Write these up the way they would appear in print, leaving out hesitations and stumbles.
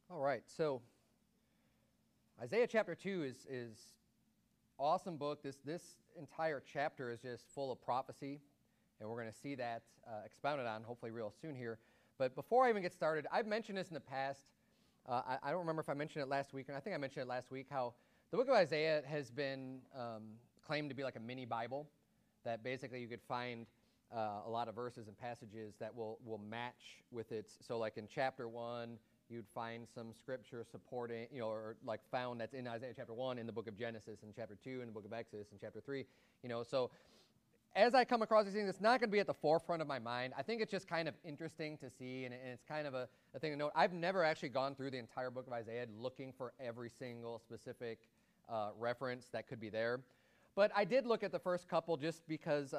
All right, so Isaiah chapter 2 is awesome book. This entire chapter is just full of prophecy, and we're going to see that expounded on hopefully real soon here. But before I even get started, I've mentioned this in the past. I don't remember if I mentioned it last week, and I think I mentioned it last week, how the book of Isaiah has been claimed to be like a mini Bible, that basically you could find a lot of verses and passages that will match with its. So like in chapter 1, you'd find some scripture supporting, or like found that's in Isaiah chapter 1 in the book of Genesis, and chapter 2 in the book of Exodus, and chapter 3, so as I come across these things, it's not going to be at the forefront of my mind. I think it's just kind of interesting to see, and it's kind of a thing to note. I've never actually gone through the entire book of Isaiah looking for every single specific reference that could be there. But I did look at the first couple just because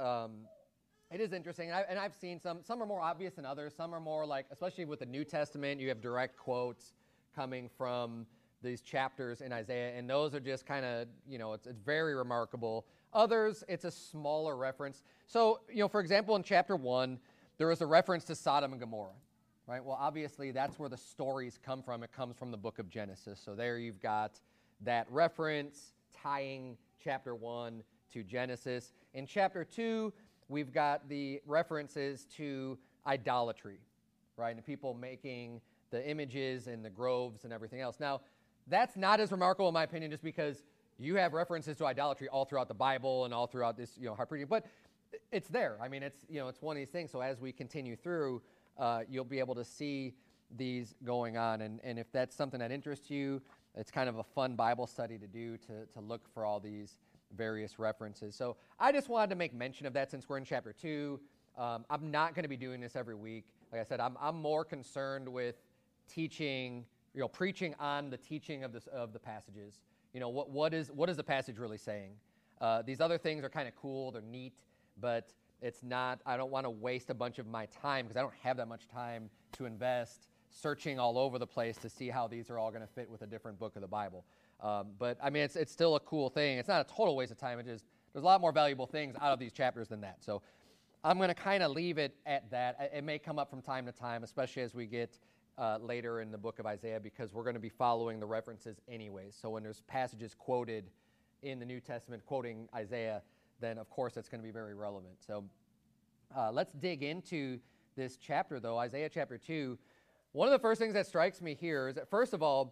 it is interesting, and I've seen some are more obvious than others. Some are more like, especially with the New Testament, you have direct quotes coming from these chapters in Isaiah, and those are just kind of, it's very remarkable. Others, it's a smaller reference. So, for example, in chapter 1, there is a reference to Sodom and Gomorrah, right? Well, obviously, that's where the stories come from. It comes from the book of Genesis. So there you've got that reference tying chapter 1 to Genesis. In chapter 2, we've got the references to idolatry, right? And people making the images and the groves and everything else. Now, that's not as remarkable in my opinion, just because you have references to idolatry all throughout the Bible and all throughout this, hard preaching. But it's there. I mean, it's one of these things. So as we continue through, you'll be able to see these going on. And if that's something that interests you, it's kind of a fun Bible study to do, to look for all these various references. So I just wanted to make mention of that since we're in chapter 2. I'm not going to be doing this every week. Like I said, I'm more concerned with teaching, preaching on the teaching of the passages. What is the passage really saying? These other things are kind of cool, they're neat, but it's not. I don't want to waste a bunch of my time because I don't have that much time to invest searching all over the place to see how these are all going to fit with a different book of the Bible. But I mean, it's still a cool thing. It's not a total waste of time. There's a lot more valuable things out of these chapters than that. So I'm going to kind of leave it at that. It may come up from time to time, especially as we get later in the book of Isaiah, because we're going to be following the references anyways. So when there's passages quoted in the New Testament quoting Isaiah, then of course that's going to be very relevant. So let's dig into this chapter, though, Isaiah chapter 2. One of the first things that strikes me here is that, first of all,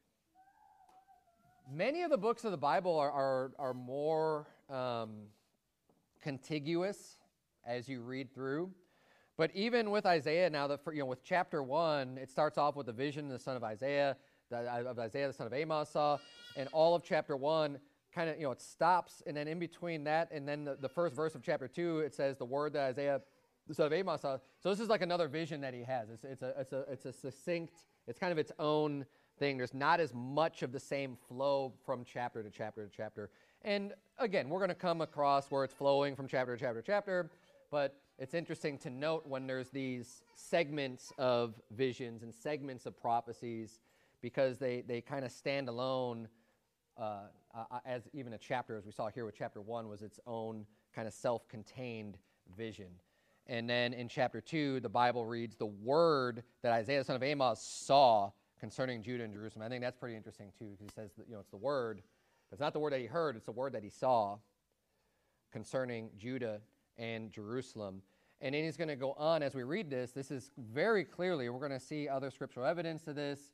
many of the books of the Bible are more contiguous as you read through. But even with Isaiah now, with chapter 1, it starts off with the vision the son of Isaiah, the son of Amos saw, and all of chapter 1 kind of, it stops, and then in between that and then the first verse of chapter 2, it says the word that Isaiah, the son of Amos saw. So this is like another vision that he has. It's a succinct, it's kind of its own thing. There's not as much of the same flow from chapter to chapter to chapter. And again, we're going to come across where it's flowing from chapter to chapter to chapter, but it's interesting to note when there's these segments of visions and segments of prophecies, because they kind of stand alone as even a chapter, as we saw here with chapter 1, was its own kind of self-contained vision. And then in chapter 2, the Bible reads the word that Isaiah the son of Amos saw concerning Judah and Jerusalem. I think that's pretty interesting too, because he says that, it's the word, but it's not the word that he heard, it's the word that he saw concerning Judah and Jerusalem. And then he's going to go on as we read this. This is very clearly, we're going to see other scriptural evidence to this.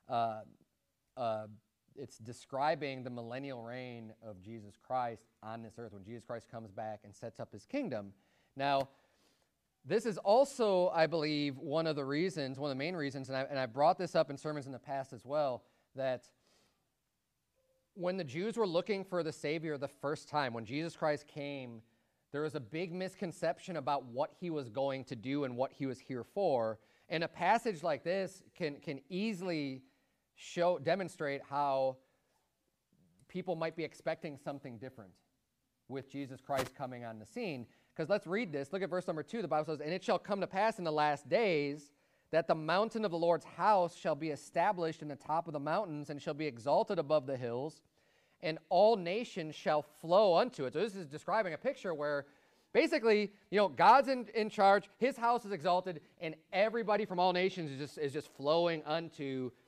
It's describing the millennial reign of Jesus Christ on this earth, when Jesus Christ comes back and sets up his kingdom. Now, this is also, I believe, one of the main reasons, and I brought this up in sermons in the past as well, that when the Jews were looking for the Savior the first time, when Jesus Christ came, there was a big misconception about what he was going to do and what he was here for. And a passage like this can easily demonstrate how people might be expecting something different with Jesus Christ coming on the scene. Because let's read this. Look at verse number 2. The Bible says, "And it shall come to pass in the last days that the mountain of the Lord's house shall be established in the top of the mountains and shall be exalted above the hills, and all nations shall flow unto it." So this is describing a picture where basically, God's in charge, his house is exalted, and everybody from all nations is just flowing unto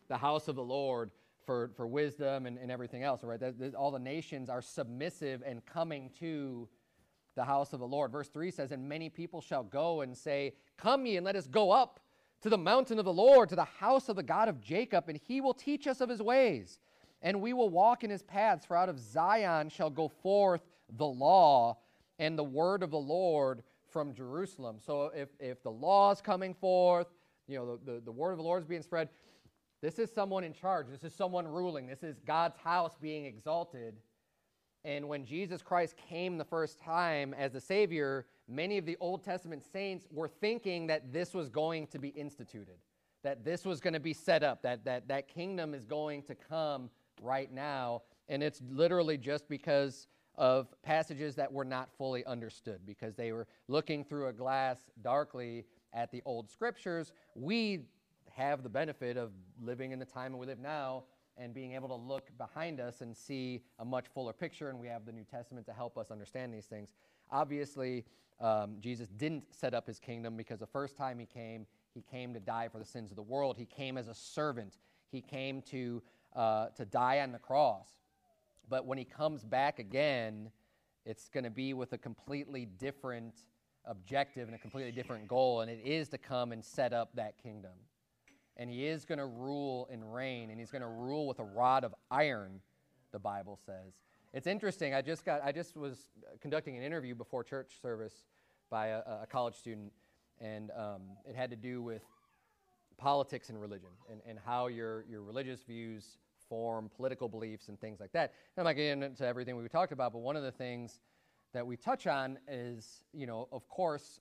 the house of the Lord for wisdom and everything else, right? All the nations are submissive and coming to the house of the Lord. Verse 3 says, and many people shall go and say, come ye and let us go up to the mountain of the Lord, to the house of the God of Jacob, and he will teach us of his ways, and we will walk in his paths. For out of Zion shall go forth the law and the word of the Lord from Jerusalem. So if the law is coming forth, the word of the Lord is being spread, this is someone in charge. This is someone ruling. This is God's house being exalted. And when Jesus Christ came the first time as the Savior, many of the Old Testament saints were thinking that this was going to be instituted, that this was going to be set up, that kingdom is going to come right now. And it's literally just because of passages that were not fully understood, because they were looking through a glass darkly at the old scriptures. We have the benefit of living in the time we live now and being able to look behind us and see a much fuller picture, and we have the New Testament to help us understand these things. Obviously, Jesus didn't set up his kingdom, because the first time he came to die for the sins of the world. He came as a servant. He came to die on the cross. But when he comes back again, it's going to be with a completely different objective and a completely different goal, and it is to come and set up that kingdom. And he is going to rule and reign, and he's going to rule with a rod of iron, the Bible says. It's interesting. I just was conducting an interview before church service by a college student, and it had to do with politics and religion, and how your religious views form political beliefs and things like that. And I'm not getting into everything we talked about, but one of the things that we touch on is, of course,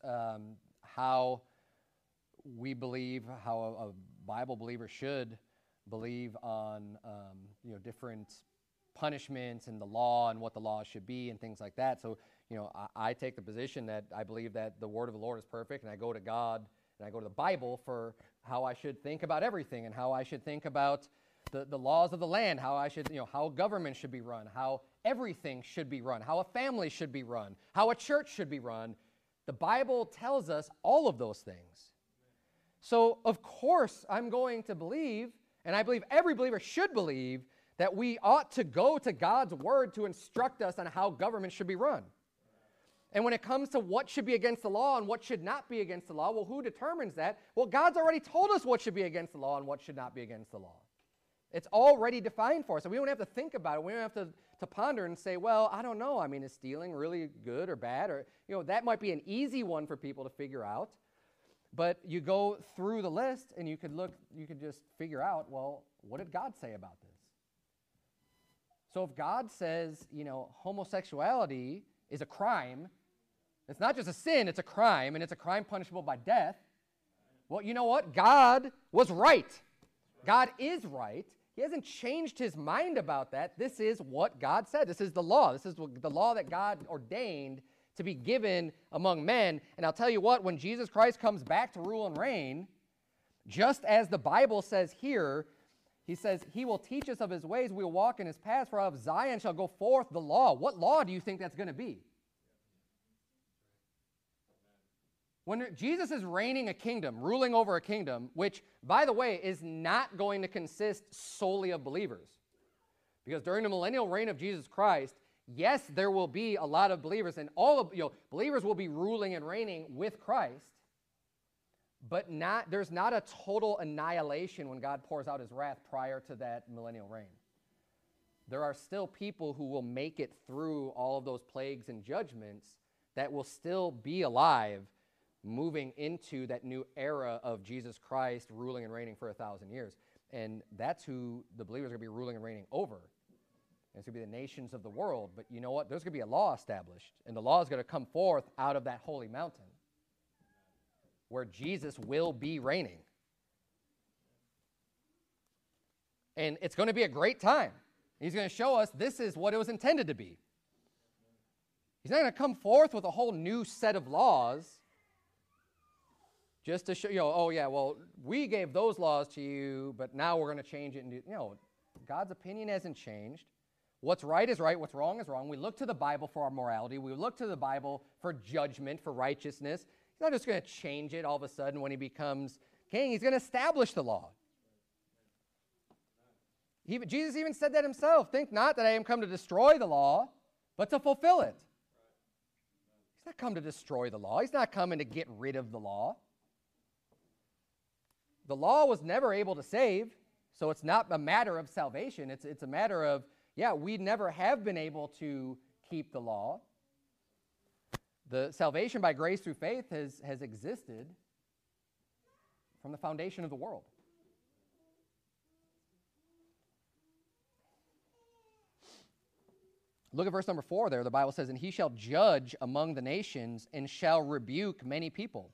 how we believe, how a Bible believer should believe on, different punishments and the law and what the law should be and things like that. So, I take the position that I believe that the word of the Lord is perfect, and I go to God and I go to the Bible for how I should think about everything, and how I should think about the laws of the land, how I should, how government should be run, how everything should be run, how a family should be run, how a church should be run. The Bible tells us all of those things. So, of course, I'm going to believe, and I believe every believer should believe, that we ought to go to God's word to instruct us on how government should be run. And when it comes to what should be against the law and what should not be against the law, well, who determines that? Well, God's already told us what should be against the law and what should not be against the law. It's already defined for us, so we don't have to think about it. We don't have to ponder and say, well, I don't know. I mean, is stealing really good or bad? Or, that might be an easy one for people to figure out. But you go through the list and you could just figure out, well, what did God say about this? So if God says, homosexuality is a crime, it's not just a sin, it's a crime, and it's a crime punishable by death, well, you know what? God was right. God is right. He hasn't changed his mind about that. This is what God said. This is the law. This is the law that God ordained to be given among men. And I'll tell you what, when Jesus Christ comes back to rule and reign, just as the Bible says here, he says, he will teach us of his ways, we will walk in his paths, for out of Zion shall go forth the law. What law do you think that's going to be? When Jesus is reigning a kingdom, ruling over a kingdom, which, by the way, is not going to consist solely of believers. Because during the millennial reign of Jesus Christ, yes, there will be a lot of believers, and all of believers will be ruling and reigning with Christ, but there's not a total annihilation when God pours out his wrath prior to that millennial reign. There are still people who will make it through all of those plagues and judgments that will still be alive, moving into that new era of Jesus Christ ruling and reigning for 1,000 years. And that's who the believers are going to be ruling and reigning over. And it's going to be the nations of the world. But you know what? There's going to be a law established. And the law is going to come forth out of that holy mountain where Jesus will be reigning. And it's going to be a great time. He's going to show us this is what it was intended to be. He's not going to come forth with a whole new set of laws just to show, oh yeah, well, we gave those laws to you, but now we're going to change it. God's opinion hasn't changed. What's right is right, what's wrong is wrong. We look to the Bible for our morality. We look to the Bible for judgment, for righteousness. He's not just going to change it all of a sudden when he becomes king. He's going to establish the law. Jesus even said that himself. Think not that I am come to destroy the law, but to fulfill it. He's not come to destroy the law. He's not coming to get rid of the law. The law was never able to save, so it's not a matter of salvation. It's a matter of, we never have been able to keep the law. The salvation by grace through faith has existed from the foundation of the world. Look at verse number 4 there. The Bible says, and he shall judge among the nations and shall rebuke many people.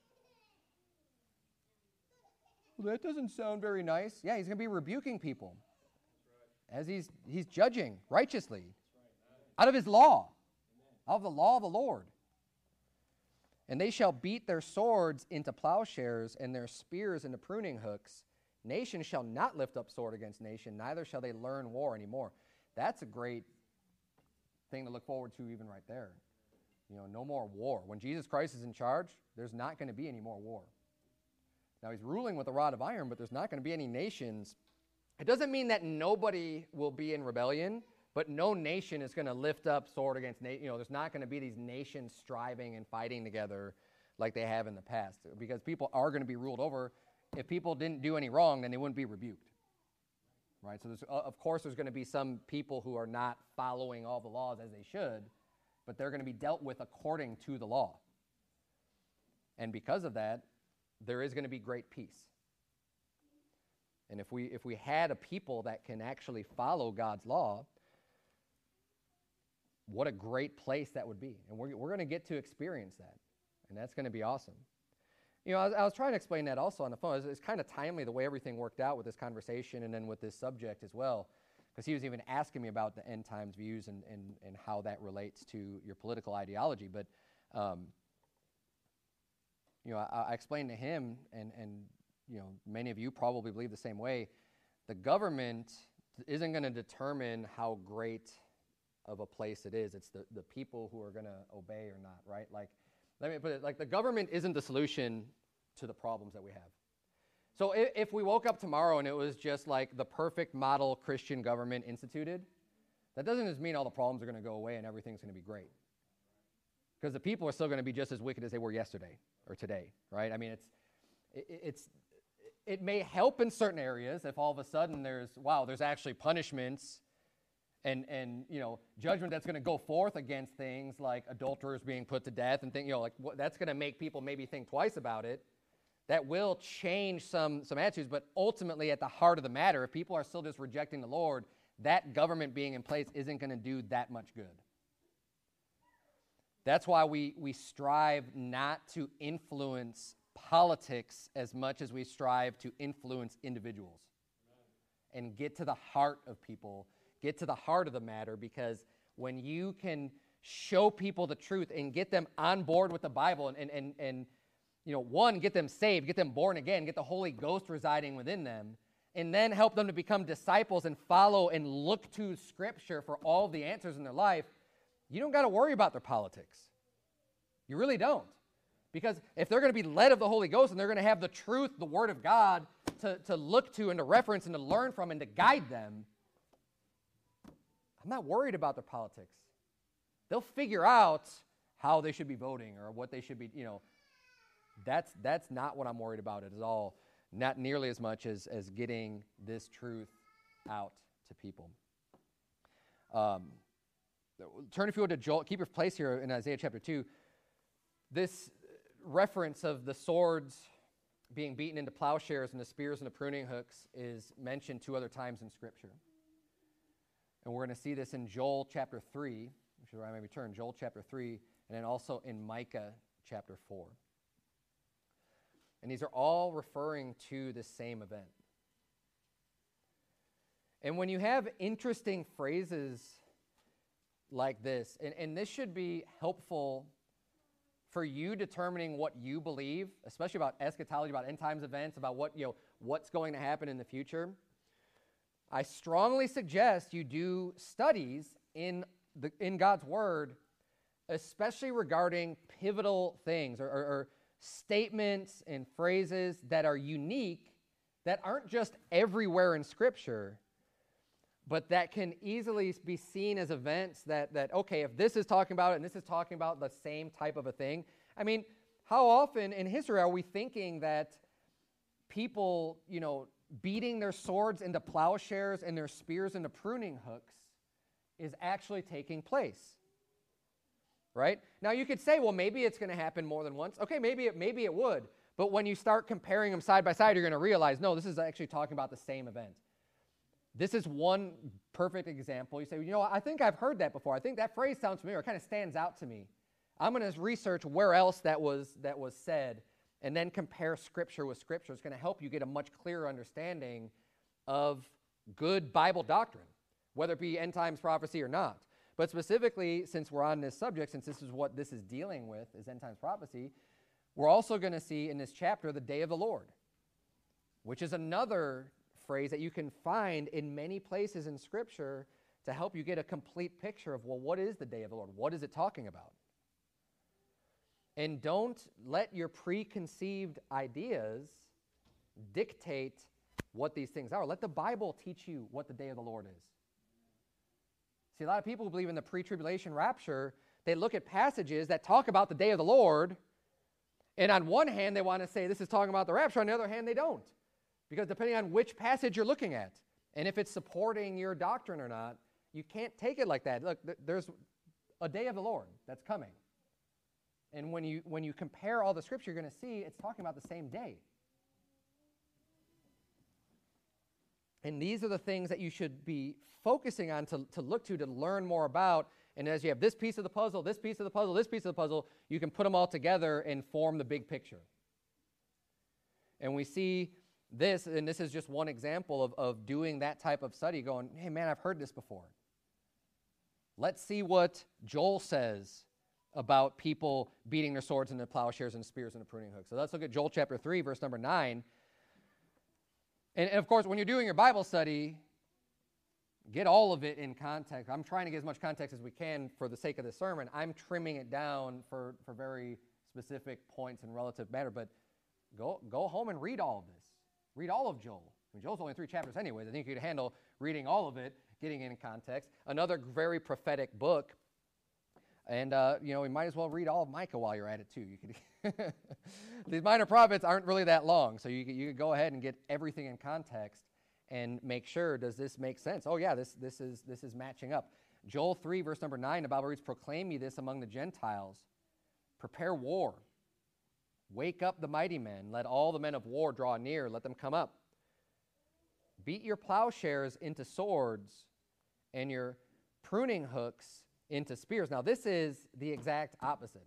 Well, that doesn't sound very nice. Yeah, he's going to be rebuking people as he's judging righteously out of his law, out of the law of the Lord. And they shall beat their swords into plowshares and their spears into pruning hooks. Nation shall not lift up sword against nation, neither shall they learn war anymore. That's a great thing to look forward to even right there. No more war. When Jesus Christ is in charge, there's not going to be any more war. Now, he's ruling with a rod of iron, but there's not going to be any nations. It doesn't mean that nobody will be in rebellion, but no nation is going to lift up sword against nation. There's not going to be these nations striving and fighting together like they have in the past, because people are going to be ruled over. If people didn't do any wrong, then they wouldn't be rebuked. Right? So, of course, there's going to be some people who are not following all the laws as they should, but they're going to be dealt with according to the law. And because of that, there is going to be great peace. And if we had a people that can actually follow God's law, what a great place that would be. And we're going to get to experience that. And that's going to be awesome. I was trying to explain that also on the phone. It's kind of timely the way everything worked out with this conversation and then with this subject as well, because he was even asking me about the end times views and how that relates to your political ideology. But, I explained to him, and many of you probably believe the same way, the government isn't going to determine how great of a place it is. It's the people who are going to obey or not, right? Like, let me put it, like the government isn't the solution to the problems that we have. So if we woke up tomorrow and it was just like the perfect model Christian government instituted, that doesn't just mean all the problems are going to go away and everything's going to be great. Because the people are still going to be just as wicked as they were yesterday or today, right? I mean, it may help in certain areas if all of a sudden there's actually punishments and judgment that's going to go forth against things like adulterers being put to death and things, that's going to make people maybe think twice about it. That will change some attitudes, but ultimately at the heart of the matter, if people are still just rejecting the Lord, that government being in place isn't going to do that much good. That's why we strive not to influence politics as much as we strive to influence individuals and get to the heart of people, get to the heart of the matter, because when you can show people the truth and get them on board with the Bible and one, get them saved, get them born again, get the Holy Ghost residing within them, and then help them to become disciples and follow and look to Scripture for all the answers in their life, you don't got to worry about their politics. You really don't. Because if they're going to be led of the Holy Ghost and they're going to have the truth, the Word of God, to look to and to reference and to learn from and to guide them, I'm not worried about their politics. They'll figure out how they should be voting or what they should be, That's not what I'm worried about at all. Not nearly as much as getting this truth out to people. Turn, if you would, to Joel. Keep your place here in Isaiah chapter 2. This reference of the swords being beaten into plowshares and the spears into pruning hooks is mentioned 2 other times in Scripture. And we're going to see this in Joel chapter 3, which is where I may turn, Joel chapter 3, and then also in Micah chapter 4. And these are all referring to the same event. And when you have interesting phrases like this, and this should be helpful for you determining what you believe, especially about eschatology, about end times events, about what's going to happen in the future, I strongly suggest you do studies in God's Word, especially regarding pivotal things or statements and phrases that are unique, that aren't just everywhere in Scripture, but that can easily be seen as events that okay, if this is talking about it and this is talking about the same type of a thing. I mean, how often in history are we thinking that people, beating their swords into plowshares and their spears into pruning hooks is actually taking place? Right? Now you could say, well, maybe it's going to happen more than once. Okay, maybe it would. But when you start comparing them side by side, you're going to realize, no, this is actually talking about the same event. This is one perfect example. You say, I think I've heard that before. I think that phrase sounds familiar. It kind of stands out to me. I'm going to research where else that was said and then compare Scripture with Scripture. It's going to help you get a much clearer understanding of good Bible doctrine, whether it be end times prophecy or not. But specifically, since we're on this subject, since this is what this is dealing with, is end times prophecy, we're also going to see in this chapter the day of the Lord, which is another phrase that you can find in many places in Scripture to help you get a complete picture of, well, what is the day of the Lord? What is it talking about? And don't let your preconceived ideas dictate what these things are. Let the Bible teach you what the day of the Lord is. See, a lot of people who believe in the pre-tribulation rapture, they look at passages that talk about the day of the Lord, and on one hand, they want to say this is talking about the rapture. On the other hand, they don't. Because depending on which passage you're looking at, and if it's supporting your doctrine or not, you can't take it like that. Look, there's a day of the Lord that's coming. And when you compare all the Scripture, you're going to see it's talking about the same day. And these are the things that you should be focusing on to look to learn more about. And as you have this piece of the puzzle, this piece of the puzzle, this piece of the puzzle, you can put them all together and form the big picture. And we see this, and this is just one example of doing that type of study, going, hey, man, I've heard this before. Let's see what Joel says about people beating their swords into plowshares and spears into pruning hooks. So let's look at Joel chapter 3, verse number 9. And of course, when you're doing your Bible study, get all of it in context. I'm trying to get as much context as we can for the sake of this sermon. I'm trimming it down for very specific points and relative matter. But go home and read all of this. Read all of Joel. I mean, Joel's only 3 chapters anyways. I think you could handle reading all of it, getting it in context. Another very prophetic book. And, we might as well read all of Micah while you're at it, too. You could These minor prophets aren't really that long, so you could go ahead and get everything in context and make sure, does this make sense? Oh, yeah, this is matching up. Joel 3, verse number 9, the Bible reads, proclaim ye this among the Gentiles. Prepare war. Wake up the mighty men. Let all the men of war draw near. Let them come up. Beat your plowshares into swords and your pruning hooks into spears. Now, this is the exact opposite.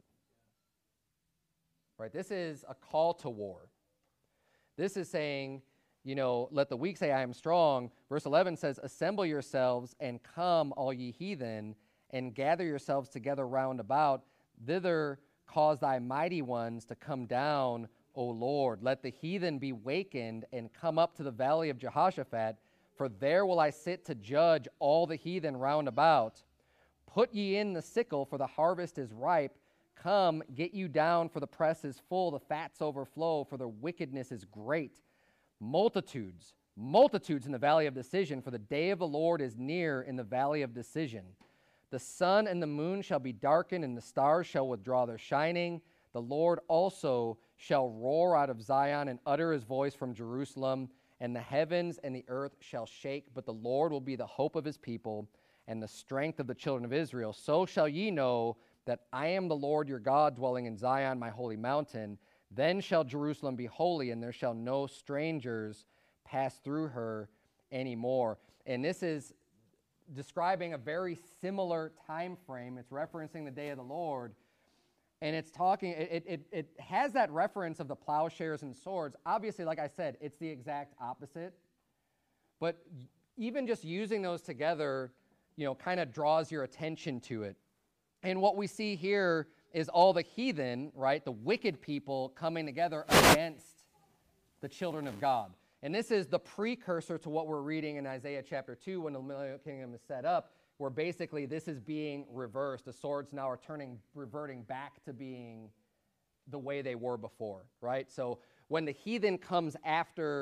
Right? This is a call to war. This is saying, let the weak say, I am strong. Verse 11 says, assemble yourselves and come, all ye heathen, and gather yourselves together round about. Thither cause thy mighty ones to come down, O Lord. Let the heathen be wakened and come up to the valley of Jehoshaphat, for there will I sit to judge all the heathen round about. Put ye in the sickle, for the harvest is ripe. Come, get you down, for the press is full, the fats overflow, for the wickedness is great. Multitudes in the valley of decision, for the day of the Lord is near in the valley of decision. The sun and the moon shall be darkened, and the stars shall withdraw their shining. The Lord also shall roar out of Zion and utter his voice from Jerusalem, and the heavens and the earth shall shake, but the Lord will be the hope of his people and the strength of the children of Israel. So shall ye know that I am the Lord your God, dwelling in Zion, my holy mountain. Then shall Jerusalem be holy, and there shall no strangers pass through her anymore. And this is describing a very similar time frame. It's referencing the day of the Lord. And it's talking, it has that reference of the plowshares and swords. Obviously, like I said, it's the exact opposite. But even just using those together, kind of draws your attention to it. And what we see here is all the heathen, right, the wicked people coming together against the children of God. And this is the precursor to what we're reading in Isaiah chapter 2 when the millennial kingdom is set up, where basically this is being reversed. The swords now are reverting back to being the way they were before, right? So when the heathen comes after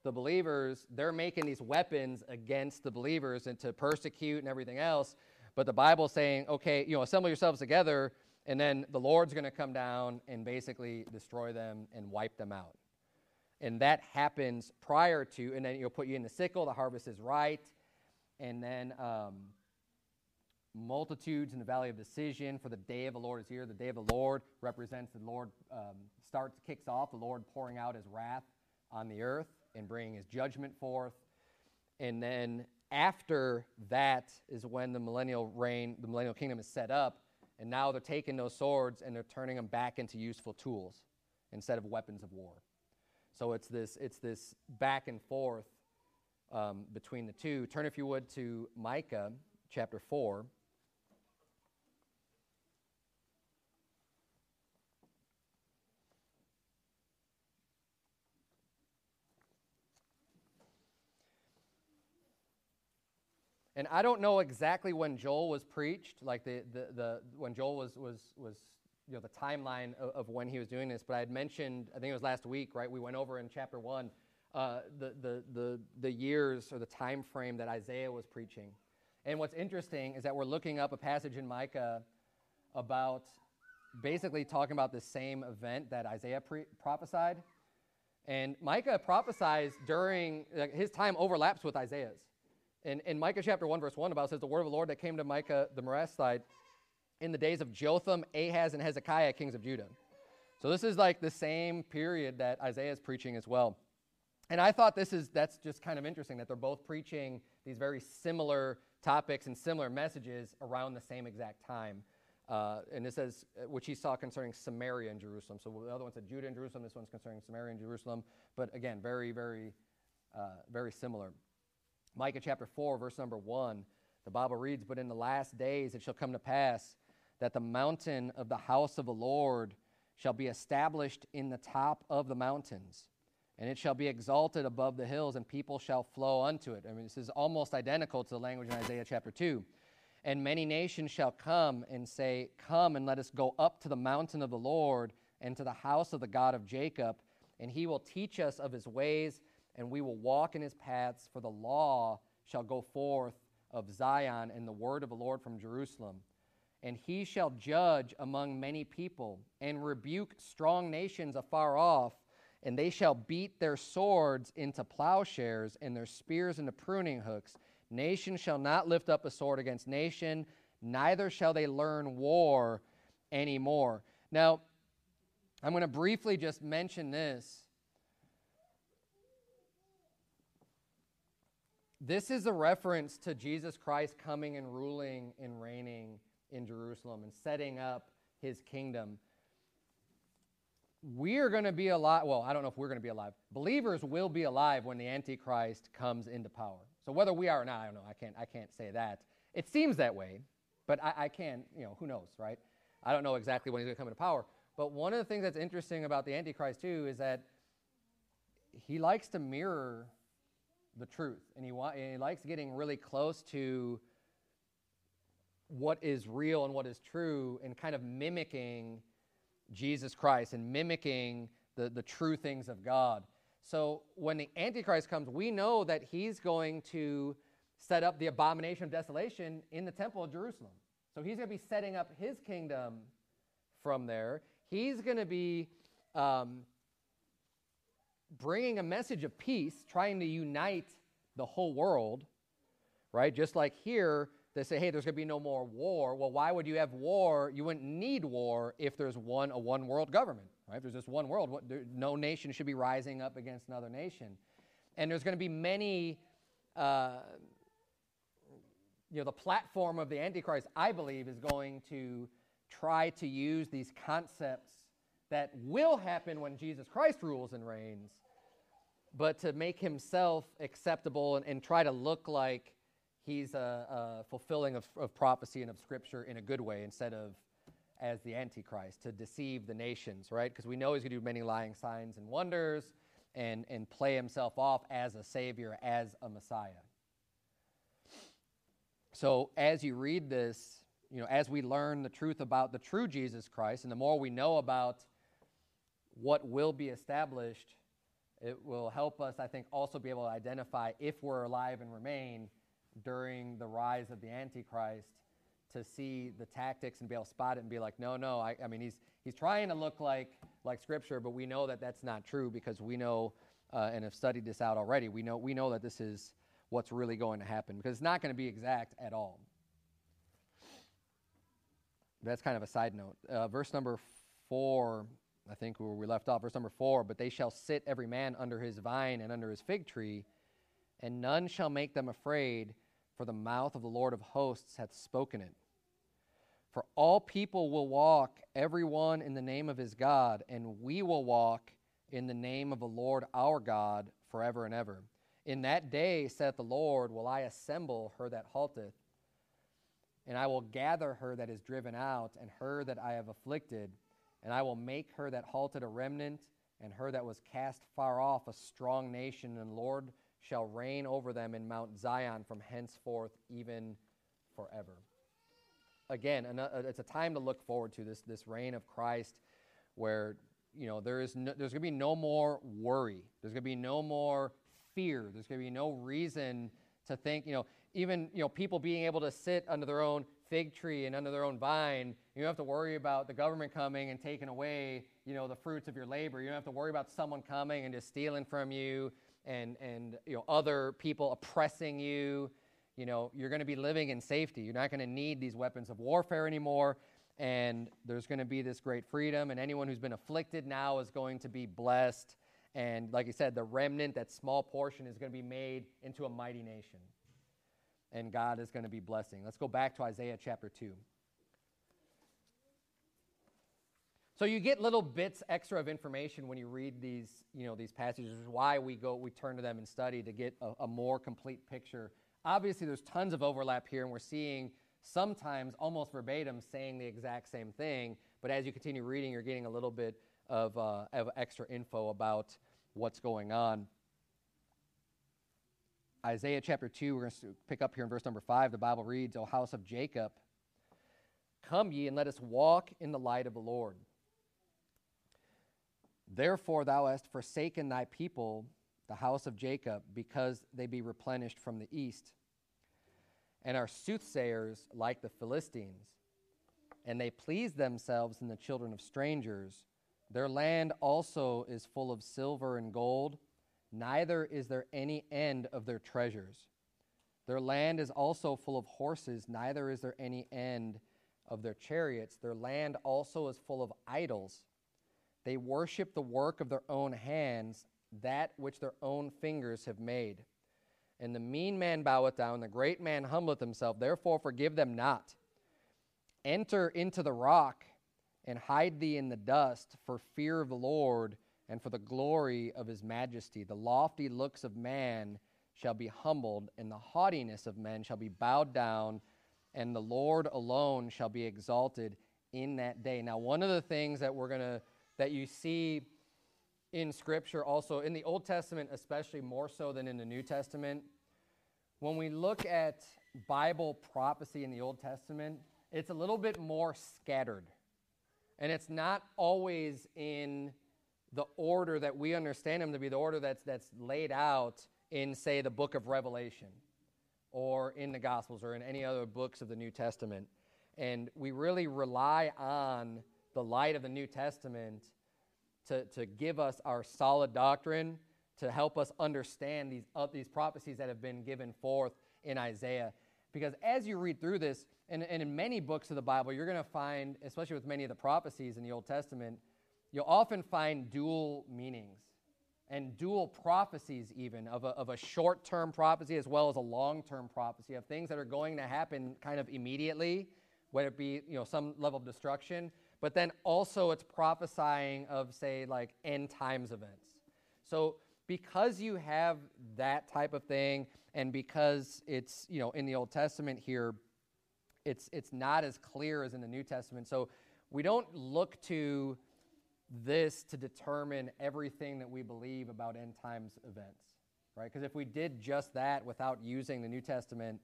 the believers, they're making these weapons against the believers and to persecute and everything else. But the Bible's saying, okay, assemble yourselves together, and then the Lord's going to come down and basically destroy them and wipe them out. And that happens prior to, and then He'll put you in the sickle, the harvest is right, and then multitudes in the valley of decision, for the day of the Lord is here. The day of the Lord represents the Lord kicks off, the Lord pouring out His wrath on the earth and bringing His judgment forth. And then after that is when the millennial reign, the millennial kingdom is set up, and now they're taking those swords and they're turning them back into useful tools instead of weapons of war. So it's this back and forth between the two. Turn, if you would, to Micah chapter 4. And I don't know exactly when Joel was preached, like when Joel was the timeline of when he was doing this. But I had mentioned, I think it was last week, right? We went over in chapter 1 the years or the time frame that Isaiah was preaching. And what's interesting is that we're looking up a passage in Micah about basically talking about the same event that Isaiah prophesied. And Micah prophesies during his time overlaps with Isaiah's. In Micah chapter 1, verse 1, about says, the word of the Lord that came to Micah the Morasthite in the days of Jotham, Ahaz, and Hezekiah, kings of Judah. So this is like the same period that Isaiah is preaching as well. And I thought that's just kind of interesting that they're both preaching these very similar topics and similar messages around the same exact time. And it says, which he saw concerning Samaria and Jerusalem. So the other one said Judah and Jerusalem. This one's concerning Samaria and Jerusalem. But again, very, very, very similar. Micah chapter 4, verse number 1, the Bible reads, but in the last days it shall come to pass that the mountain of the house of the Lord shall be established in the top of the mountains, and it shall be exalted above the hills, and people shall flow unto it. I mean, this is almost identical to the language in Isaiah chapter 2. And many nations shall come and say, come and let us go up to the mountain of the Lord and to the house of the God of Jacob, and he will teach us of his ways, and we will walk in his paths, for the law shall go forth of Zion, and the word of the Lord from Jerusalem. And he shall judge among many people, and rebuke strong nations afar off, and they shall beat their swords into plowshares, and their spears into pruning hooks. Nation shall not lift up a sword against nation, neither shall they learn war anymore. Now, I'm going to briefly just mention this. This is a reference to Jesus Christ coming and ruling and reigning in Jerusalem and setting up his kingdom. We're going to be alive. Well, I don't know if we're going to be alive. Believers will be alive when the Antichrist comes into power. So whether we are or not, I don't know. I can't say that. It seems that way, but I can't, who knows, right? I don't know exactly when he's going to come into power. But one of the things that's interesting about the Antichrist, too, is that he likes to mirror the truth, and he likes getting really close to what is real and what is true, and kind of mimicking Jesus Christ and mimicking the true things of God. So when the Antichrist comes, we know that he's going to set up the abomination of desolation in the temple of Jerusalem. So he's going to be setting up his kingdom from there. He's going to be bringing a message of peace, trying to unite the whole world, right? Just like here, they say, hey, there's going to be no more war. Well, why would you have war? You wouldn't need war if there's a one world government, right? If there's just one world, no nation should be rising up against another nation. And there's going to be many, the platform of the Antichrist, I believe, is going to try to use these concepts that will happen when Jesus Christ rules and reigns, but to make himself acceptable and try to look like he's fulfilling of prophecy and of Scripture in a good way instead of as the Antichrist, to deceive the nations, right? Because we know he's going to do many lying signs and wonders and play himself off as a Savior, as a Messiah. So as you read this, as we learn the truth about the true Jesus Christ, and the more we know about what will be established, it will help us, I think, also be able to identify if we're alive and remain during the rise of the Antichrist, to see the tactics and be able to spot it and be like, no, I mean, he's trying to look like Scripture, but we know that that's not true, because we know and have studied this out already. We know that this is what's really going to happen, because it's not going to be exact at all. That's kind of a side note. Verse number 4, I think where we left off, verse number 4, but they shall sit every man under his vine and under his fig tree, and none shall make them afraid, for the mouth of the Lord of hosts hath spoken it. For all people will walk, every one in the name of his God, and we will walk in the name of the Lord our God forever and ever. In that day, saith the Lord, will I assemble her that halteth, and I will gather her that is driven out, and her that I have afflicted, and I will make her that halted a remnant, and her that was cast far off a strong nation, and the Lord shall reign over them in Mount Zion from henceforth even forever. Again, it's a time to look forward to, this reign of Christ, where there's going to be no more worry. There's going to be no more fear. There's going to be no reason to think, even people being able to sit under their own fig tree and under their own vine. You don't have to worry about the government coming and taking away the fruits of your labor. You don't have to worry about someone coming and just stealing from you, and other people oppressing you. You're going to be living in safety. You're not going to need these weapons of warfare anymore, and there's going to be this great freedom, and anyone who's been afflicted now is going to be blessed. And like I said, the remnant, that small portion, is going to be made into a mighty nation, and God is going to be blessing. Let's go back to Isaiah chapter 2. So you get little bits extra of information when you read these passages, which is why we turn to them and study to get a more complete picture. Obviously, there's tons of overlap here, and we're seeing sometimes almost verbatim saying the exact same thing, but as you continue reading, you're getting a little bit of extra info about what's going on. Isaiah chapter 2, we're going to pick up here in verse number 5. The Bible reads, O house of Jacob, come ye and let us walk in the light of the Lord. Therefore thou hast forsaken thy people, the house of Jacob, because they be replenished from the east, and are soothsayers like the Philistines, and they please themselves in the children of strangers. Their land also is full of silver and gold, neither is there any end of their treasures. Their land is also full of horses, neither is there any end of their chariots. Their land also is full of idols. They worship the work of their own hands, that which their own fingers have made. And the mean man boweth down, the great man humbleth himself. Therefore forgive them not. Enter into the rock, and hide thee in the dust, for fear of the Lord, and for the glory of his majesty. The lofty looks of man shall be humbled, and the haughtiness of men shall be bowed down, and the Lord alone shall be exalted in that day. Now, one of the things that you see in Scripture, also in the Old Testament, especially more so than in the New Testament, when we look at Bible prophecy in the Old Testament, it's a little bit more scattered. And it's not always in the order that we understand them to be, the order that's laid out in, say, the book of Revelation, or in the Gospels, or in any other books of the New Testament. And we really rely on the light of the New Testament to give us our solid doctrine, to help us understand these prophecies that have been given forth in Isaiah. Because as you read through this, and in many books of the Bible, you're going to find, especially with many of the prophecies in the Old Testament, you'll often find dual meanings and dual prophecies, even of a short-term prophecy as well as a long-term prophecy of things that are going to happen kind of immediately, whether it be some level of destruction, but then also it's prophesying of, say, like end times events. So because you have that type of thing, and because it's in the Old Testament here, it's not as clear as in the New Testament. So we don't look to this to determine everything that we believe about end times events, right? Because if we did just that without using the New Testament,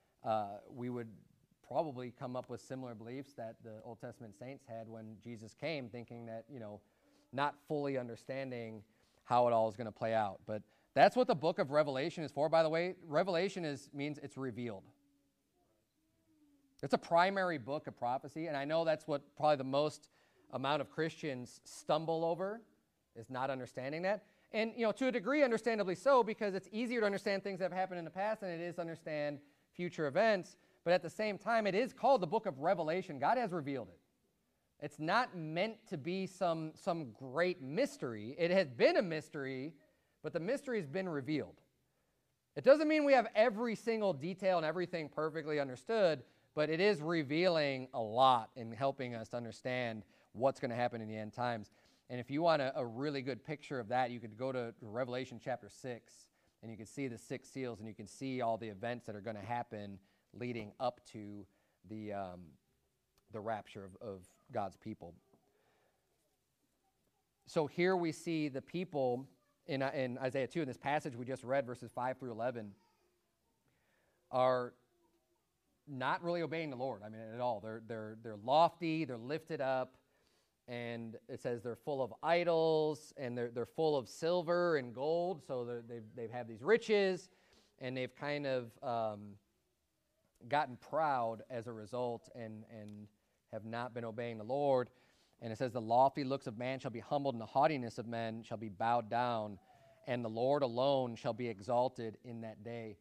we would probably come up with similar beliefs that the Old Testament saints had when Jesus came, thinking that, not fully understanding how it all is going to play out. But that's what the book of Revelation is for, by the way. Revelation means it's revealed. It's a primary book of prophecy, and I know that's what probably the most amount of Christians stumble over, is not understanding that. And, to a degree, understandably so, because it's easier to understand things that have happened in the past than it is to understand future events. But at the same time, it is called the book of Revelation. God has revealed it. It's not meant to be some great mystery. It has been a mystery, but the mystery has been revealed. It doesn't mean we have every single detail and everything perfectly understood, but it is revealing a lot and helping us to understand what's going to happen in the end times. And if you want a really good picture of that, you could go to Revelation chapter 6, and you can see the 6 seals, and you can see all the events that are going to happen leading up to the rapture of God's people. So here we see the people in Isaiah 2, in this passage we just read, verses 5 through 11, are not really obeying the Lord, at all. They're lofty, they're lifted up, and it says they're full of idols, and they're full of silver and gold, so they have these riches, and they've kind of gotten proud as a result and have not been obeying the Lord. And it says the lofty looks of man shall be humbled, and the haughtiness of men shall be bowed down, and the Lord alone shall be exalted in that day.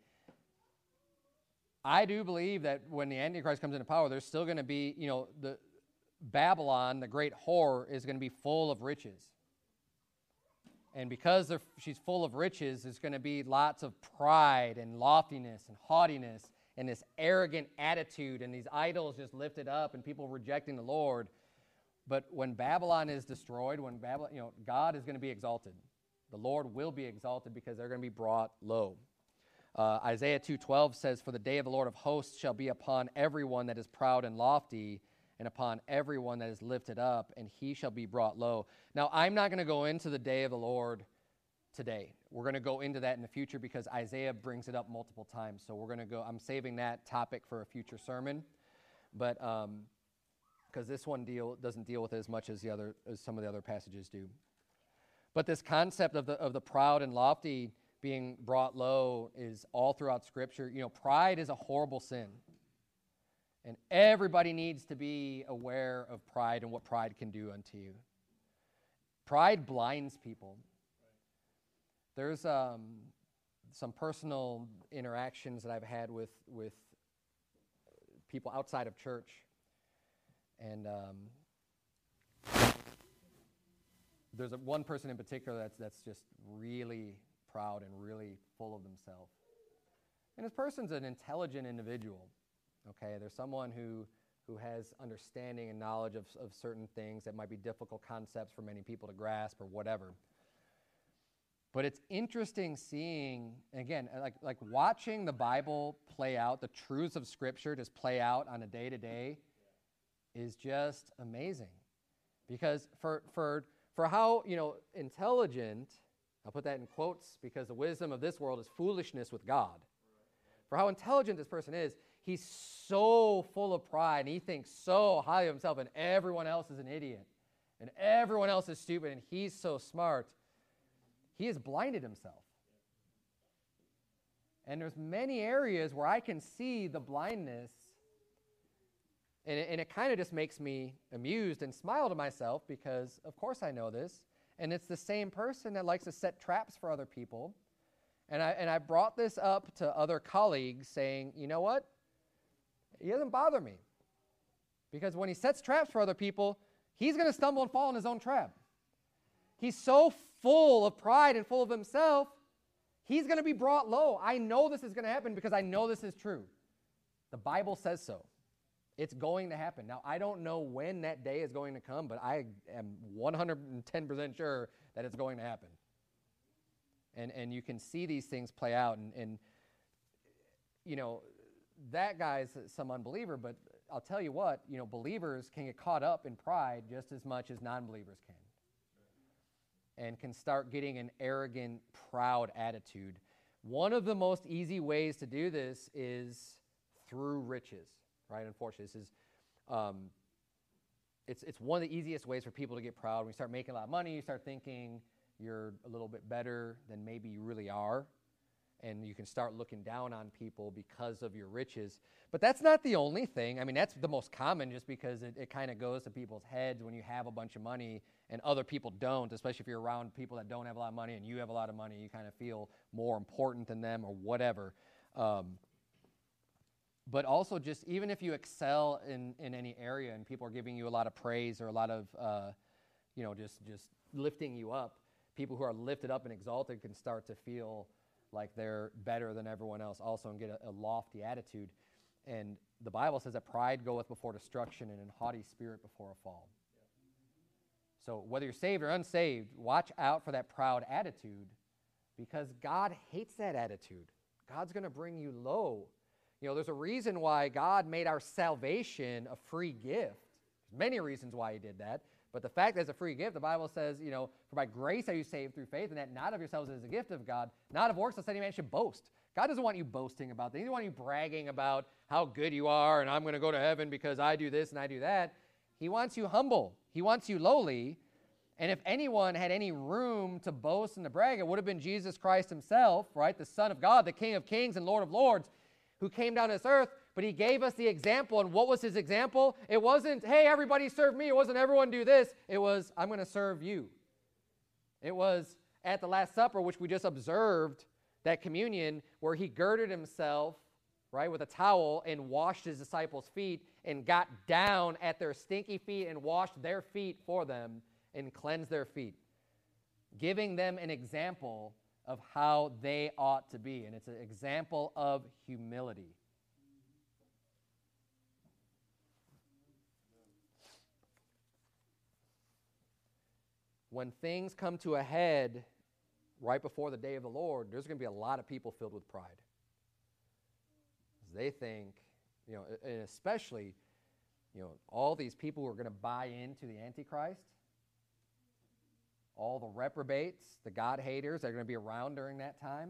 I do believe that when the Antichrist comes into power, there's still going to be, the Babylon, the great whore, is going to be full of riches. And because she's full of riches, there's going to be lots of pride and loftiness and haughtiness and this arrogant attitude and these idols just lifted up and people rejecting the Lord. But when Babylon is destroyed, when Babylon, God is going to be exalted. The Lord will be exalted because they're going to be brought low. Isaiah 2:12 says, "For the day of the Lord of hosts shall be upon everyone that is proud and lofty, and upon everyone that is lifted up, and he shall be brought low." Now, I'm not going to go into the day of the Lord today. We're going to go into that in the future because Isaiah brings it up multiple times. So I'm saving that topic for a future sermon. But because this one doesn't deal with it as much as some of the other passages do. But this concept of the proud and lofty being brought low is all throughout Scripture. Pride is a horrible sin. And everybody needs to be aware of pride and what pride can do unto you. Pride blinds people. There's some personal interactions that I've had with people outside of church. And there's one person in particular that's just really proud and really full of themselves. And this person's an intelligent individual. Okay, there's someone who has understanding and knowledge of certain things that might be difficult concepts for many people to grasp or whatever. But it's interesting seeing, again, like watching the Bible play out, the truths of Scripture just play out on a day-to-day is just amazing. Because for how, intelligent, I'll put that in quotes because the wisdom of this world is foolishness with God. For how intelligent this person is, he's so full of pride, and he thinks so highly of himself, and everyone else is an idiot, and everyone else is stupid, and he's so smart. He has blinded himself. And there's many areas where I can see the blindness, and it kind of just makes me amused and smile to myself because, of course, I know this, and it's the same person that likes to set traps for other people. And I brought this up to other colleagues saying, you know what? He doesn't bother me. Because when he sets traps for other people, he's going to stumble and fall in his own trap. He's so full of pride and full of himself, he's going to be brought low. I know this is going to happen because I know this is true. The Bible says so. It's going to happen. Now, I don't know when that day is going to come, but I am 110% sure that it's going to happen. And you can see these things play out. And that guy's some unbeliever, but I'll tell you what, believers can get caught up in pride just as much as non-believers can. And can start getting an arrogant, proud attitude. One of the most easy ways to do this is through riches, right? Unfortunately, this is it's one of the easiest ways for people to get proud. When you start making a lot of money, you start thinking you're a little bit better than maybe you really are. And you can start looking down on people because of your riches. But that's not the only thing. I mean, that's the most common, just because it kind of goes to people's heads when you have a bunch of money and other people don't, especially if you're around people that don't have a lot of money and you have a lot of money. You kind of feel more important than them or whatever. But also, just even if you excel in any area and people are giving you a lot of praise or a lot of, just lifting you up, people who are lifted up and exalted can start to feel like they're better than everyone else also and get a lofty attitude. And the Bible says that pride goeth before destruction and an haughty spirit before a fall. So whether you're saved or unsaved, watch out for that proud attitude, because God hates that attitude. God's going to bring you low. There's a reason why God made our salvation a free gift. There's many reasons why he did that. But the fact that it's a free gift, the Bible says, for by grace are you saved through faith, and that not of yourselves is a gift of God, not of works, lest any man should boast. God doesn't want you boasting about things. He doesn't want you bragging about how good you are, and I'm going to go to heaven because I do this and I do that. He wants you humble. He wants you lowly. And if anyone had any room to boast and to brag, it would have been Jesus Christ himself, right? The Son of God, the King of kings and Lord of lords, who came down to this earth. But he gave us the example. And what was his example? It wasn't, hey, everybody serve me. It wasn't, everyone do this. It was, I'm going to serve you. It was at the Last Supper, which we just observed, that communion, where he girded himself, right, with a towel and washed his disciples' feet and got down at their stinky feet and washed their feet for them and cleansed their feet, giving them an example of how they ought to be. And it's an example of humility. When things come to a head right before the day of the Lord, there's going to be a lot of people filled with pride. They think, and especially, all these people who are going to buy into the Antichrist, all the reprobates, the God haters that are going to be around during that time,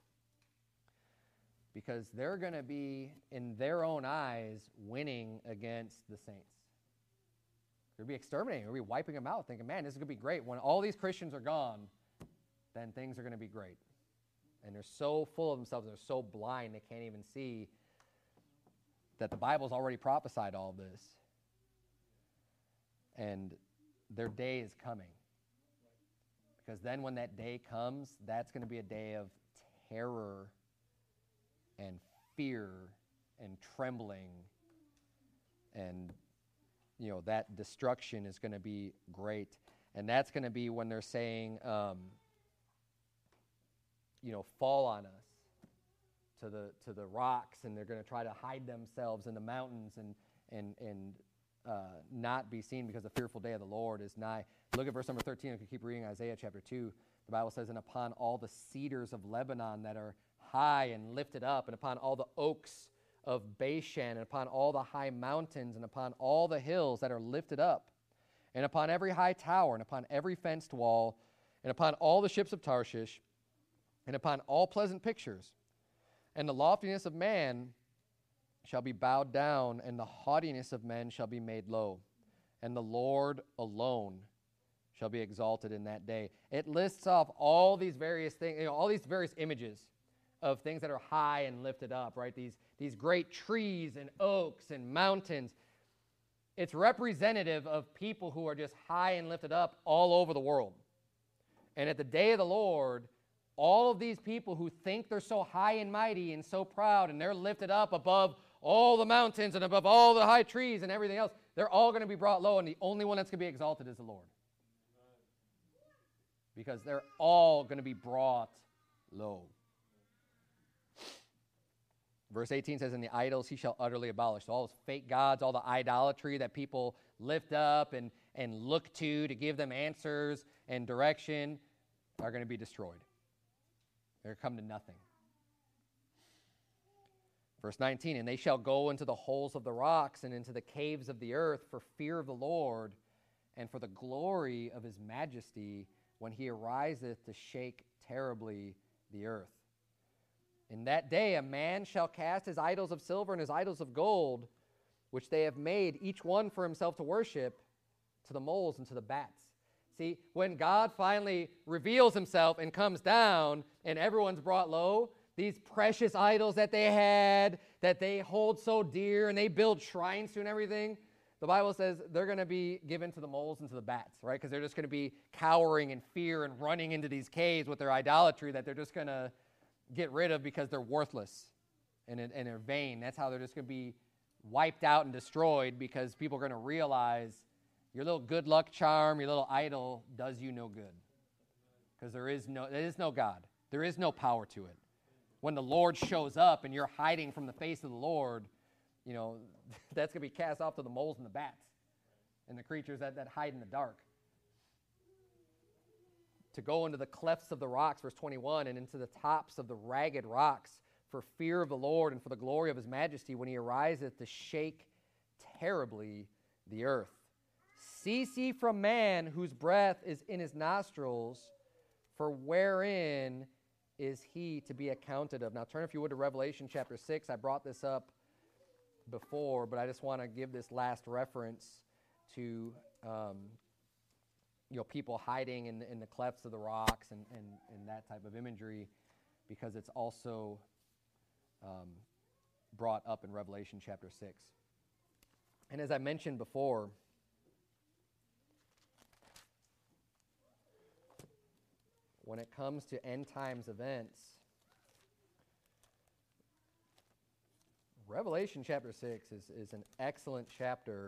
because they're going to be, in their own eyes, winning against the saints. They'll be exterminating, they'll be wiping them out, thinking, man, this is going to be great. When all these Christians are gone, then things are going to be great. And they're so full of themselves, they're so blind, they can't even see that the Bible's already prophesied all this. And their day is coming. Because then when that day comes, that's going to be a day of terror and fear and trembling. And, that destruction is going to be great. And that's going to be when they're saying, fall on us to the rocks, and they're going to try to hide themselves in the mountains and not be seen, because the fearful day of the Lord is nigh. Look at verse number 13. I could keep reading Isaiah chapter 2. The Bible says, and upon all the cedars of Lebanon that are high and lifted up, and upon all the oaks of Bashan, and upon all the high mountains, and upon all the hills that are lifted up, and upon every high tower, and upon every fenced wall, and upon all the ships of Tarshish, and upon all pleasant pictures, and the loftiness of man shall be bowed down, and the haughtiness of men shall be made low, and the Lord alone shall be exalted in that day. It lists off all these various things, all these various images of things that are high and lifted up, right? These great trees and oaks and mountains. It's representative of people who are just high and lifted up all over the world. And at the day of the Lord, all of these people who think they're so high and mighty and so proud, and they're lifted up above all the mountains and above all the high trees and everything else, they're all going to be brought low, and the only one that's going to be exalted is the Lord. Because they're all going to be brought low. Verse 18 says, and the idols he shall utterly abolish. So all those fake gods, all the idolatry that people lift up and look to give them answers and direction, are going to be destroyed. They're going to come to nothing. Verse 19, and they shall go into the holes of the rocks and into the caves of the earth for fear of the Lord and for the glory of his majesty when he ariseth to shake terribly the earth. In that day a man shall cast his idols of silver and his idols of gold, which they have made, each one for himself to worship, to the moles and to the bats. See, when God finally reveals himself and comes down and everyone's brought low, these precious idols that they had, that they hold so dear and they build shrines to and everything, the Bible says they're going to be given to the moles and to the bats, right? Because they're just going to be cowering in fear and running into these caves with their idolatry that they're just going to get rid of because they're worthless and they're vain. That's how they're just going to be wiped out and destroyed, because people are going to realize your little good luck charm, your little idol does you no good. Because there is no God. There is no power to it. When the Lord shows up and you're hiding from the face of the Lord, that's going to be cast off to the moles and the bats and the creatures that hide in the dark. To go into the clefts of the rocks, verse 21, and into the tops of the ragged rocks for fear of the Lord and for the glory of his majesty when he ariseth to shake terribly the earth. Cease ye from man whose breath is in his nostrils, for wherein is he to be accounted of? Now turn, if you would, to Revelation chapter 6. I brought this up before, but I just want to give this last reference to people hiding in the clefts of the rocks and that type of imagery, because it's also brought up in Revelation chapter 6. And as I mentioned before, when it comes to end times events, Revelation chapter 6 is an excellent chapter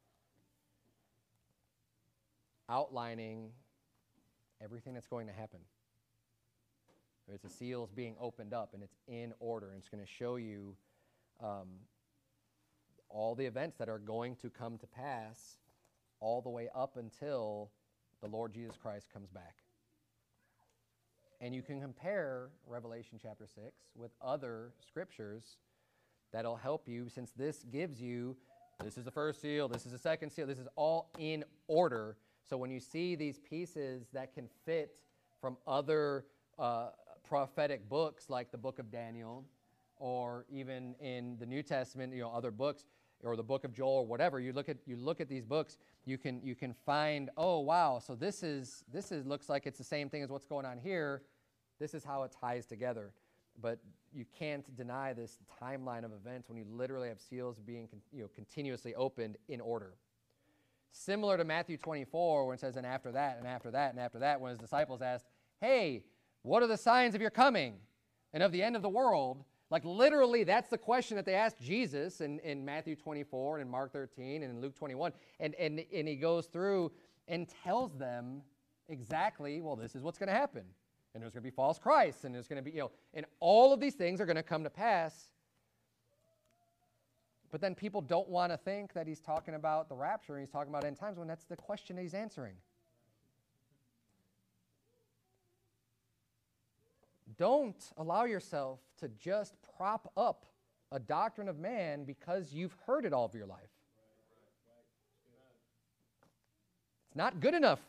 outlining everything that's going to happen. There's the seals being opened up, and it's in order, and it's going to show you all the events that are going to come to pass all the way up until the Lord Jesus Christ comes back. And you can compare Revelation chapter 6 with other scriptures that'll help you, since this gives you, this is the first seal, this is the second seal, this is all in order. So when you see these pieces that can fit from other prophetic books like the book of Daniel, or even in the New Testament, other books, or the book of Joel, or whatever, you look at these books, you can find, oh wow, so this looks like it's the same thing as what's going on here. This is how it ties together. But you can't deny this timeline of events when you literally have seals being continuously opened in order. Similar to Matthew 24, when it says, and after that, and after that, and after that, when his disciples asked, hey, what are the signs of your coming and of the end of the world? Like literally, that's the question that they asked Jesus in Matthew 24 and in Mark 13 and in Luke 21. And he goes through and tells them exactly, well, this is what's going to happen. And there's going to be false Christs, and there's going to be, and all of these things are going to come to pass. But then people don't want to think that he's talking about the rapture and he's talking about end times, when that's the question that he's answering. Don't allow yourself to just prop up a doctrine of man because you've heard it all of your life. It's not good enough.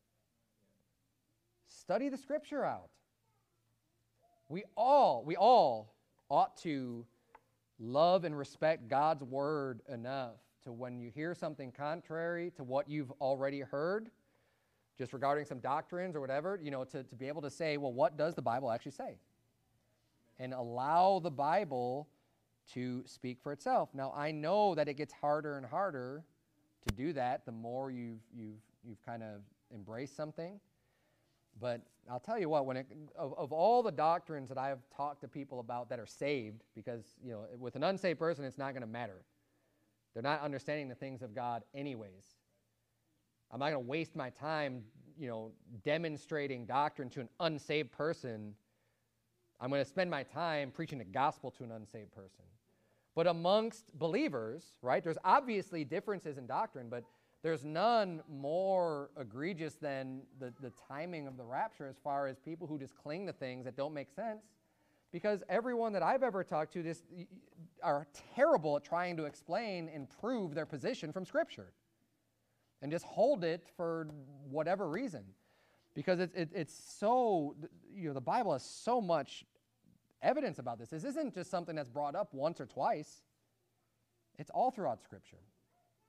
Study the scripture out. We all ought to love and respect God's word enough to, when you hear something contrary to what you've already heard, just regarding some doctrines or whatever, to be able to say, well, what does the Bible actually say? And allow the Bible to speak for itself. Now, I know that it gets harder and harder to do that the more you've kind of embraced something. But I'll tell you what, of all the doctrines that I've talked to people about that are saved, because with an unsaved person, it's not going to matter. They're not understanding the things of God anyways. I'm not going to waste my time, demonstrating doctrine to an unsaved person. I'm going to spend my time preaching the gospel to an unsaved person. But amongst believers, right, there's obviously differences in doctrine, but there's none more egregious than the timing of the rapture, as far as people who just cling to things that don't make sense. Because everyone that I've ever talked to are terrible at trying to explain and prove their position from Scripture, and just hold it for whatever reason. Because it's so, the Bible has so much evidence about this. This isn't just something that's brought up once or twice. It's all throughout Scripture.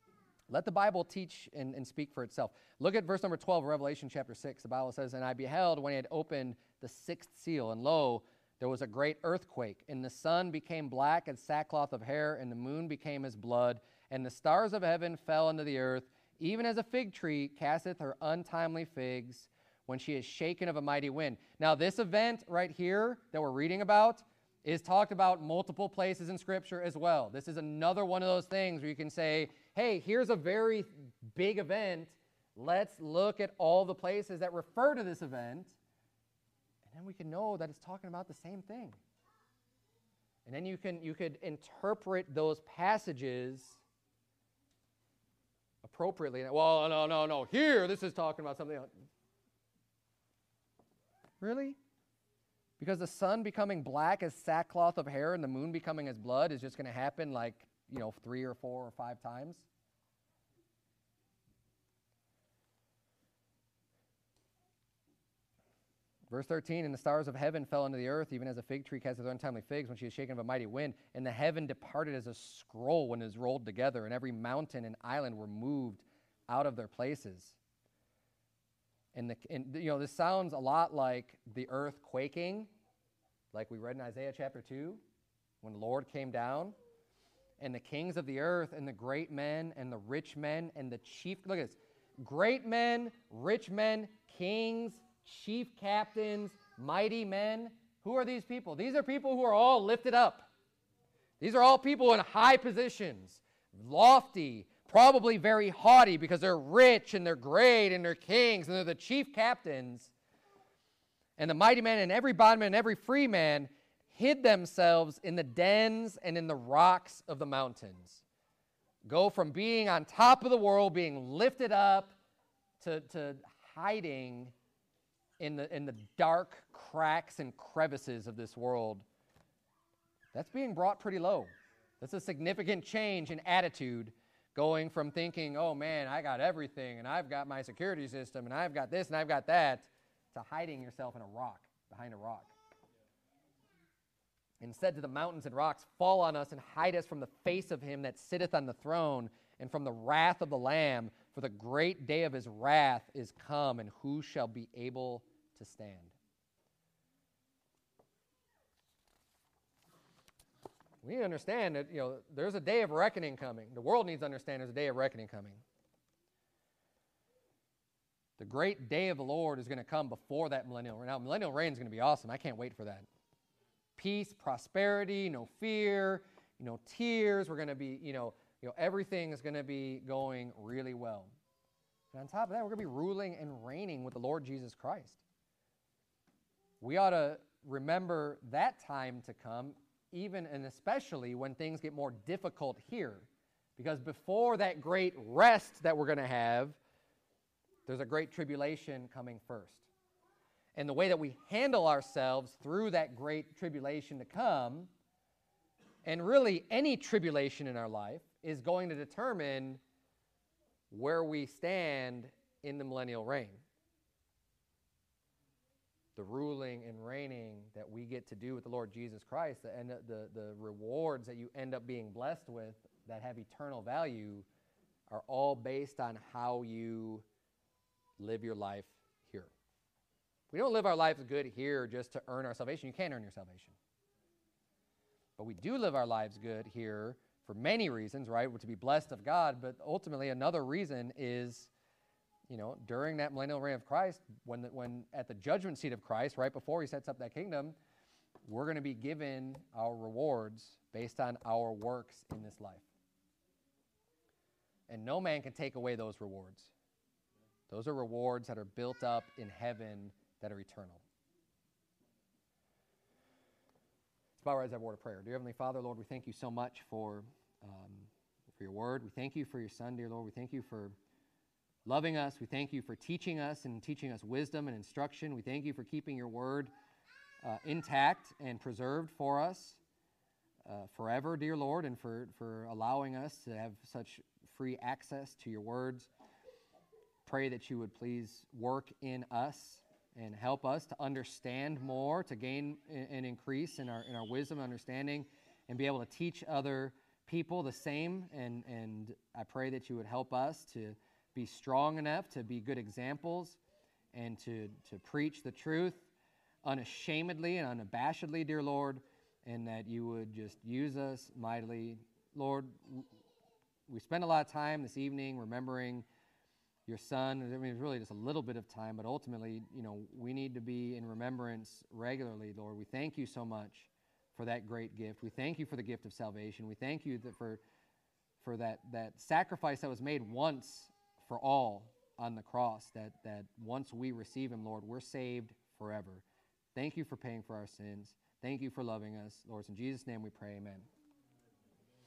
Let the Bible teach and speak for itself. Look at verse number 12 of Revelation chapter 6. The Bible says, "And I beheld when he had opened the sixth seal, and lo, there was a great earthquake, and the sun became black as sackcloth of hair, and the moon became as blood, and the stars of heaven fell into the earth, even as a fig tree casteth her untimely figs when she is shaken of a mighty wind." Now, this event right here that we're reading about is talked about multiple places in Scripture as well. This is another one of those things where you can say, hey, here's a very big event. Let's look at all the places that refer to this event, and then we can know that it's talking about the same thing. And then you could interpret those passages appropriately. Well, no. Here, this is talking about something else. Really? Because the sun becoming black as sackcloth of hair and the moon becoming as blood is just going to happen like, 3 or 4 or 5 times? Verse 13, "And the stars of heaven fell into the earth, even as a fig tree casteth untimely figs when she is shaken of a mighty wind. And the heaven departed as a scroll when it is rolled together, and every mountain and island were moved out of their places." And this sounds a lot like the earth quaking, like we read in Isaiah chapter 2, when the Lord came down. And the kings of the earth and the great men and the rich men and the chief, look at this, great men, rich men, kings, chief captains, mighty men. Who are these people? These are people who are all lifted up. These are all people in high positions, lofty, probably very haughty because they're rich and they're great and they're kings and they're the chief captains. And the mighty man and every bondman and every free man hid themselves in the dens and in the rocks of the mountains. Go from being on top of the world, being lifted up, to hiding in the dark cracks and crevices of this world. That's being brought pretty low. That's a significant change in attitude, going from thinking, oh man, I got everything, and I've got my security system, and I've got this, and I've got that, to hiding yourself in a rock, behind a rock. And said to the mountains and rocks, "Fall on us and hide us from the face of him that sitteth on the throne and from the wrath of the Lamb, for the great day of his wrath is come, and who shall be able to stand?" We need to understand that, there's a day of reckoning coming. The world needs to understand there's a day of reckoning coming. The great day of the Lord is going to come before that millennial reign. Now, millennial reign is going to be awesome. I can't wait for that. Peace, prosperity, no fear, no tears. We're going to be, everything is going to be going really well. And on top of that, we're going to be ruling and reigning with the Lord Jesus Christ. We ought to remember that time to come, even and especially when things get more difficult here. Because before that great rest that we're going to have, there's a great tribulation coming first. And the way that we handle ourselves through that great tribulation to come, and really any tribulation in our life, is going to determine where we stand in the millennial reign. The ruling and reigning that we get to do with the Lord Jesus Christ, and the rewards that you end up being blessed with that have eternal value, are all based on how you live your life here. We don't live our lives good here just to earn our salvation. You can't earn your salvation. But we do live our lives good here for many reasons, right? To be blessed of God, but ultimately another reason is, during that millennial reign of Christ, when at the judgment seat of Christ, right before he sets up that kingdom, we're going to be given our rewards based on our works in this life. And no man can take away those rewards. Those are rewards that are built up in heaven that are eternal. Let's bow our heads, have a word of prayer. Dear Heavenly Father, Lord, we thank you so much for your word. We thank you for your Son, dear Lord. We thank you for loving us. We thank you for teaching us and teaching us wisdom and instruction. We thank you for keeping your word intact and preserved for us forever, dear Lord, and for allowing us to have such free access to your words. Pray that you would please work in us and help us to understand more, to gain and increase in our wisdom and understanding, and be able to teach other people the same, and I pray that you would help us to be strong enough to be good examples and to preach the truth unashamedly and unabashedly, dear Lord, and that you would just use us mightily. Lord, we spent a lot of time this evening remembering your son. I mean, it's really just a little bit of time, but ultimately, we need to be in remembrance regularly, Lord. We thank you so much for that great gift. We thank you for the gift of salvation. We thank you for that sacrifice that was made once for all on the cross, that once we receive him, Lord, we're saved forever. Thank you for paying for our sins. Thank you for loving us. Lord, in Jesus' name we pray, amen.